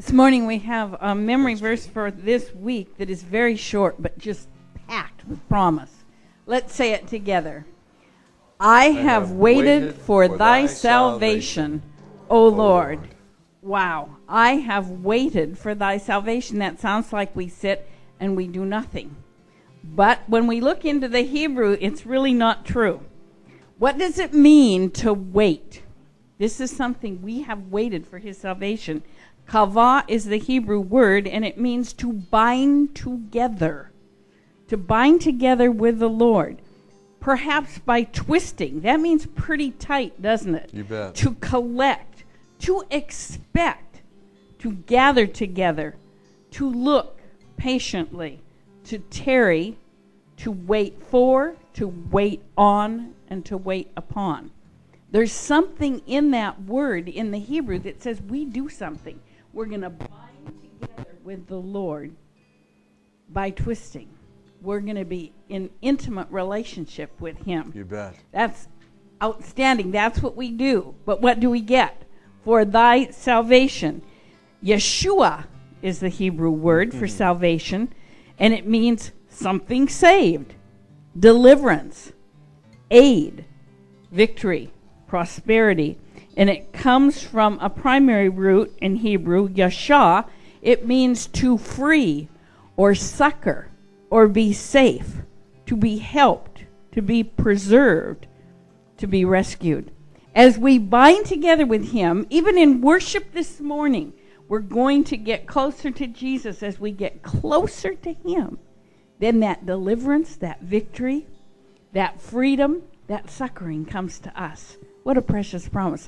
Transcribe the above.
This morning we have a memory verse for this week that is very short but just packed with promise. Let's say it together. I have waited for thy salvation, O Lord. Wow. I have waited for thy salvation. That sounds like we sit and we do nothing. But when we look into the Hebrew, it's really not true. What does it mean to wait? This is something we have waited for his salvation. Kavah is the Hebrew word, and it means to bind together. To bind together with the Lord. Perhaps by twisting. That means pretty tight, doesn't it? You bet. To collect. To expect. To gather together. To look patiently. To tarry. To wait for. To wait on. And to wait upon. There's something in that word in the Hebrew that says we do something. We're going to bind together with the Lord by twisting. We're going to be in intimate relationship with him. You bet. That's outstanding. That's what we do. But what do we get? For thy salvation. Yeshua is the Hebrew word for salvation, and it means something saved, deliverance, aid, victory, prosperity. And it comes from a primary root in Hebrew, yashah. It means to free or succor or be safe, to be helped, to be preserved, to be rescued. As we bind together with him, even in worship this morning, we're going to get closer to Jesus. As we get closer to him, then that deliverance, that victory, that freedom, that succoring comes to us. What a precious promise.